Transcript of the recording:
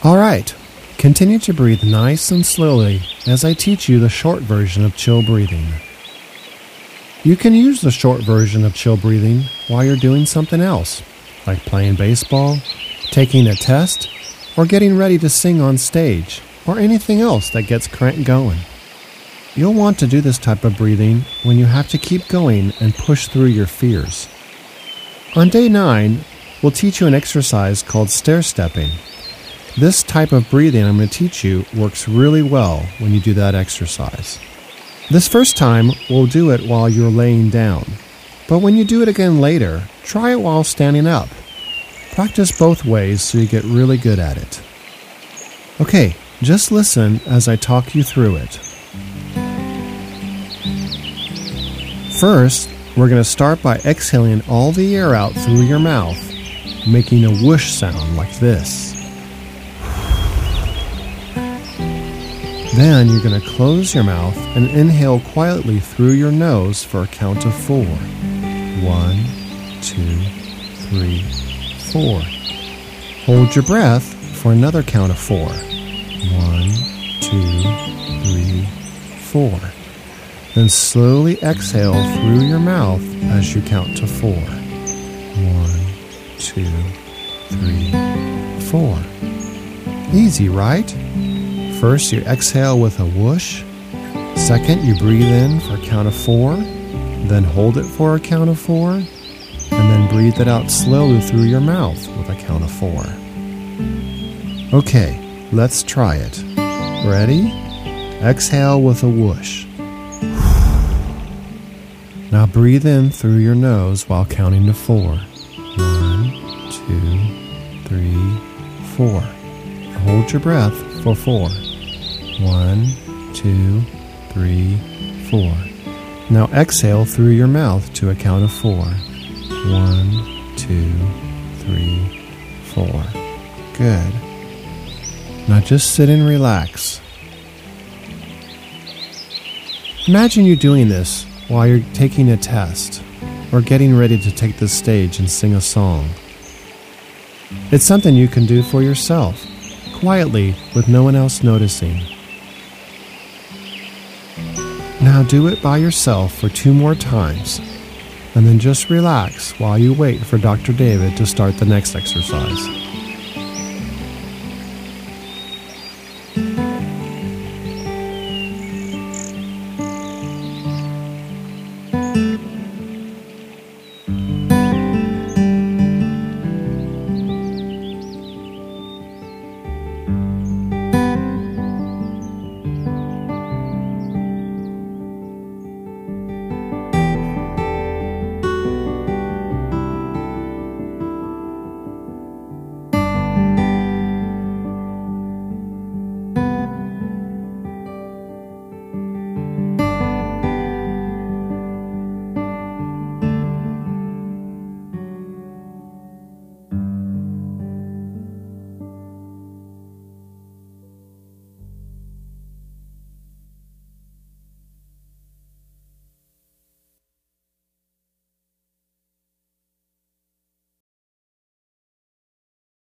All right, continue to breathe nice and slowly as I teach you the short version of chill breathing. You can use the short version of chill breathing while you're doing something else, like playing baseball, taking a test, or getting ready to sing on stage, or anything else that gets crank going. You'll want to do this type of breathing when you have to keep going and push through your fears. On day 9, we'll teach you an exercise called stair-stepping. This type of breathing I'm going to teach you works really well when you do that exercise. This first time, we'll do it while you're laying down. But when you do it again later, try it while standing up. Practice both ways so you get really good at it. Okay, just listen as I talk you through it. First, we're going to start by exhaling all the air out through your mouth, making a whoosh sound like this. Then you're going to close your mouth and inhale quietly through your nose for a count of 4. 1, 2, 3, 4. Hold your breath for another count of 4. 1, 2, 3, 4. Then slowly exhale through your mouth as you count to 4. 1, 2, 3, 4. Easy, right? First, you exhale with a whoosh. Second, you breathe in for a count of 4, then hold it for a count of 4, and then breathe it out slowly through your mouth with a count of 4. Okay, let's try it. Ready? Exhale with a whoosh. Now breathe in through your nose while counting to 4. 1, 2, 3, 4. Hold your breath for 4. 1, 2, 3, 4. Now exhale through your mouth to a count of 4. 1, 2, 3, 4. Good. Now just sit and relax. Imagine you doing this while you're taking a test or getting ready to take the stage and sing a song. It's something you can do for yourself, quietly with no one else noticing. Now do it by yourself for 2 more times, and then just relax while you wait for Dr. David to start the next exercise.